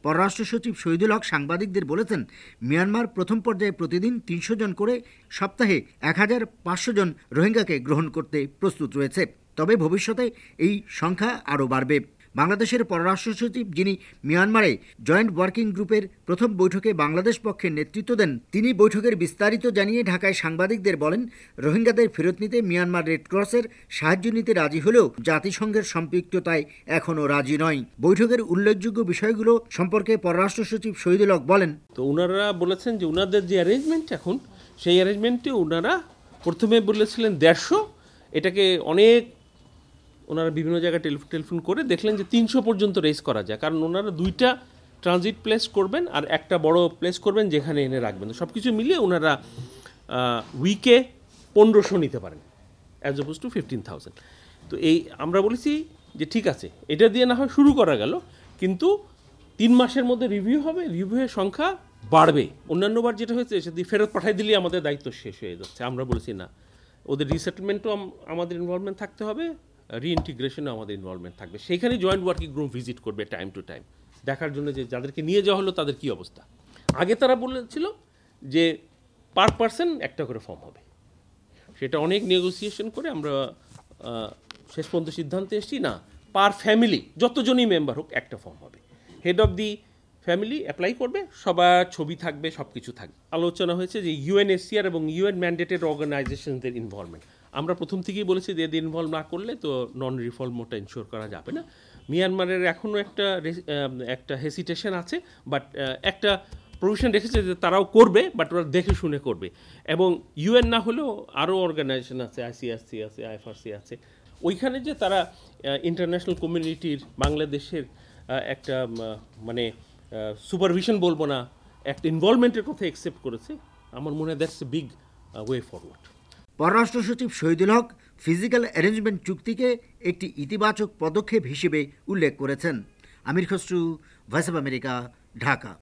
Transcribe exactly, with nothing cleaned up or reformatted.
পররাষ্ট্র সচিব শহীদুল হক সাংবাদিকদের বলেছেন, মিয়ানমার প্রথম পর্যায়ে প্রতিদিন তিনশো জন করে, সপ্তাহে এক হাজার পাঁচশো জন রোহিঙ্গাকে গ্রহণ করতে প্রস্তুত রয়েছে। তবে ভবিষ্যতে এই সংখ্যা আরও বাড়বে। বাংলাদেশের পররাষ্ট্র সচিব, যিনি মিয়ানমারে জয়েন্ট ওয়ার্কিং গ্রুপের প্রথম বৈঠকে বাংলাদেশ পক্ষে নেতৃত্ব দেন, তিনি বৈঠকের বিস্তারিত জানিয়ে ঢাকায় সাংবাদিকদের বলেন, রোহিঙ্গাদের ফেরত নিতে মিয়ানমার রেডক্রসের সাহায্য নিতে রাজি হলেও জাতিসংঘের সম্পৃক্ততায় এখনও রাজি নয়। বৈঠকের উল্লেখযোগ্য বিষয়গুলো সম্পর্কে পররাষ্ট্র সচিব শহীদুল হক বলেন, তো ওনারা বলেছেন যে ওনাদের যে অ্যারেঞ্জমেন্ট এখন, সেই অ্যারেঞ্জমেন্টে ওনারা প্রথমে বলেছিলেন দেড়শো, এটাকে অনেক ওনারা বিভিন্ন জায়গায় টেলিফোন করে দেখলেন যে তিনশো পর্যন্ত রেজ করা যায়, কারণ ওনারা দুইটা ট্রানজিট প্লেস করবেন আর একটা বড় প্লেস করবেন যেখানে এনে রাখবেন। সব কিছু মিলিয়ে ওনারা উইকে পনেরোশো নিতে পারেন as opposed to fifteen thousand. তো এই আমরা বলেছি যে ঠিক আছে, এটা দিয়ে না হয় শুরু করা গেল, কিন্তু তিন মাসের মধ্যে রিভিউ হবে, রিভিউয়ের সংখ্যা বাড়বে। অন্যান্যবার যেটা হয়েছে সেটি ফেরত পাঠাই দিলেই আমাদের দায়িত্ব শেষ হয়ে যাচ্ছে। আমরা বলেছি না, ওদের রিসেটেলমেন্টও আমাদের ইনভলভমেন্ট থাকতে হবে, রিইন্টিগ্রেশনে আমাদের ইনভলভমেন্ট থাকবে। সেইখানে জয়েন্ট ওয়ার্কিং গ্রুপ ভিজিট করবে টাইম টু টাইম, দেখার জন্য যে যাদেরকে নিয়ে যাওয়া হলো তাদের কী অবস্থা। আগে তারা বলেছিল যে পার পার্সন একটা করে ফর্ম হবে, সেটা অনেক নেগোসিয়েশন করে আমরা শেষ পর্যন্ত সিদ্ধান্তে এসেছি না, পার ফ্যামিলি যতজনই মেম্বার হোক একটা ফর্ম হবে। Head of the family apply করবে, সবার ছবি থাকবে, সব কিছু থাকবে। আলোচনা হয়েছে যে ইউএনএইচসিআর এবং ইউএন ম্যান্ডেটেড অর্গানাইজেশনদের ইনভলভমেন্ট, আমরা প্রথম থেকেই বলেছি যে এদের ইনভলভ না করলে তো নন রিফর্মটা ইনশিওর করা যাবে না। মিয়ানমারের এখনও একটা একটা হেসিটেশন আছে, বাট একটা প্রভিশন রেখেছে যে তারাও করবে, বাট ওরা দেখে শুনে করবে। এবং ইউএন না হলেও আরও অর্গানাইজেশন আছে, আইসিআরসি আছে, আইএফআরসি আছে, ওইখানে যে তারা ইন্টারন্যাশনাল কমিউনিটির বাংলাদেশের একটা মানে সুপারভিশন বলবো না, একটা ইনভলভমেন্টের কথা অ্যাকসেপ্ট করেছে, আমার মনে হয় that's a big way forward. পররাষ্ট্র সচিব শহীদুল হক ফিজিক্যাল অ্যারেঞ্জমেন্ট চুক্তিকে একটি ইতিবাচক পদক্ষেপ হিসেবে উল্লেখ করেছেন। Amir Khasru, voice of America, Dhaka.